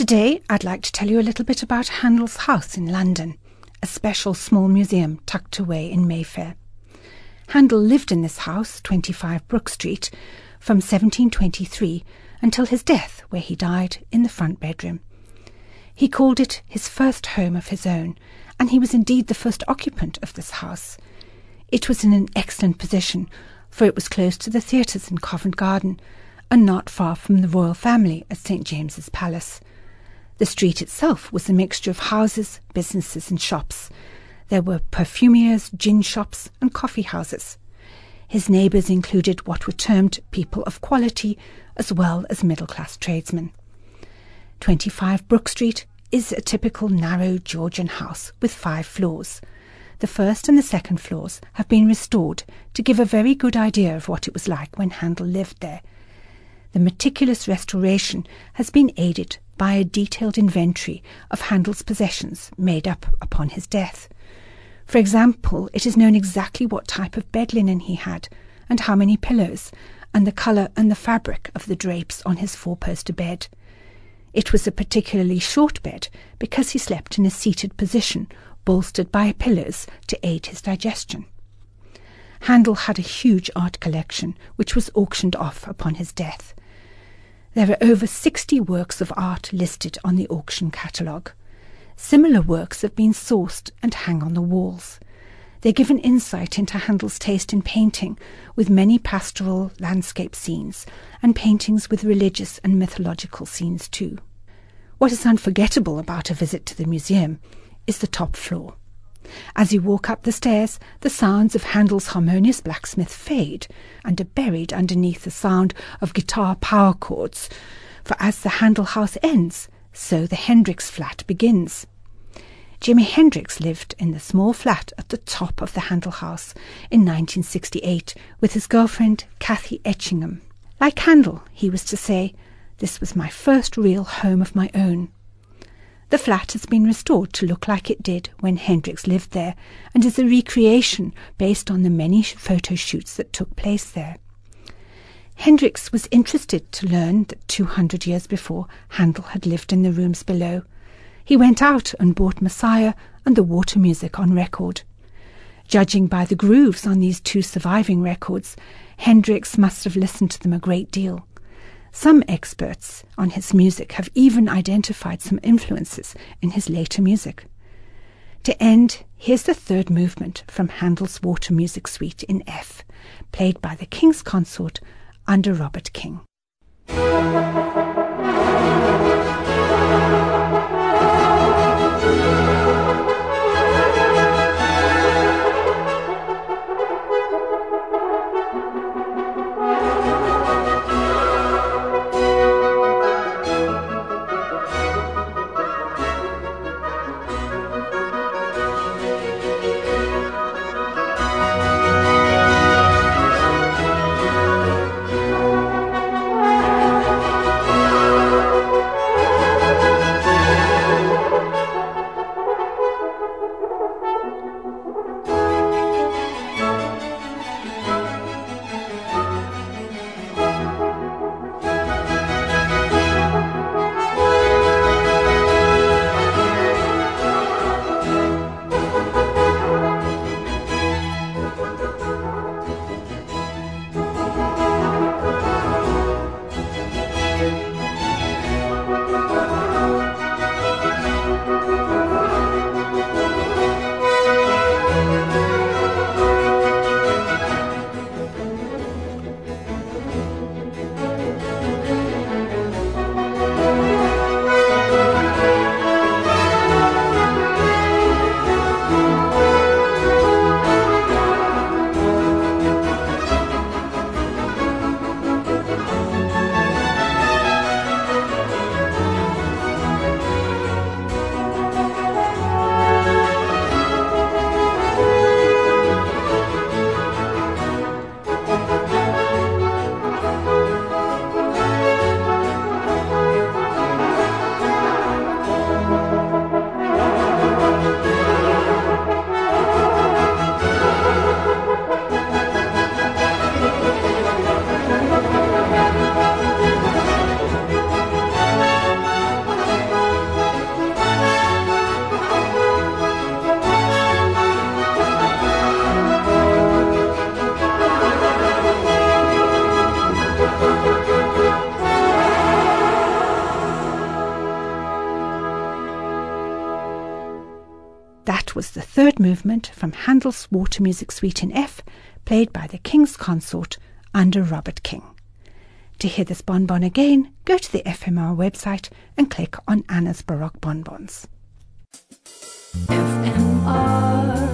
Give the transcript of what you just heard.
Today I'd like to tell you a little bit about Handel's house in London, a special small museum tucked away in Mayfair. Handel lived in this house, 25 Brook Street, from 1723 until his death, where he died in the front bedroom. He called it his first home of his own, and he was indeed the first occupant of this house. It was in an excellent position, for it was close to the theatres in Covent Garden, and not far from the royal family at St. James's Palace. The street itself was a mixture of houses, businesses and shops. There were perfumiers, gin shops and coffee houses. His neighbours included what were termed people of quality, as well as middle-class tradesmen. 25 Brook Street is a typical narrow Georgian house with 5 floors. The first and the second floors have been restored to give a very good idea of what it was like when Handel lived there. The meticulous restoration has been aided by a detailed inventory of Handel's possessions made up upon his death. For example, it is known exactly what type of bed linen he had, and how many pillows, and the colour and the fabric of the drapes on his 4-poster bed. It was a particularly short bed because he slept in a seated position, bolstered by pillows to aid his digestion. Handel had a huge art collection, which was auctioned off upon his death. There are over 60 works of art listed on the auction catalogue. Similar works have been sourced and hang on the walls. They give an insight into Handel's taste in painting, with many pastoral landscape scenes, and paintings with religious and mythological scenes too. What is unforgettable about a visit to the museum is the top floor. As you walk up the stairs, the sounds of Handel's harmonious blacksmith fade and are buried underneath the sound of guitar power chords, for as the Handel house ends, so the Hendricks flat begins. Jimi Hendrix lived in the small flat at the top of the Handel house in 1968 with his girlfriend Kathy Etchingham. Like Handel, he was to say, "This was my first real home of my own." The flat has been restored to look like it did when Hendrix lived there, and is a recreation based on the many photo shoots that took place there. Hendrix was interested to learn that 200 years before, Handel had lived in the rooms below. He went out and bought Messiah and the Water Music on record. Judging by the grooves on these 2 surviving records, Hendrix must have listened to them a great deal. Some experts on his music have even identified some influences in his later music. To end, here's the 3rd movement from Handel's Water Music Suite in F, played by the King's Consort under Robert King. That was the third movement from Handel's Water Music Suite in F, played by the King's Consort under Robert King. To hear this bonbon again, go to the FMR website and click on Anna's Baroque Bonbons. FMR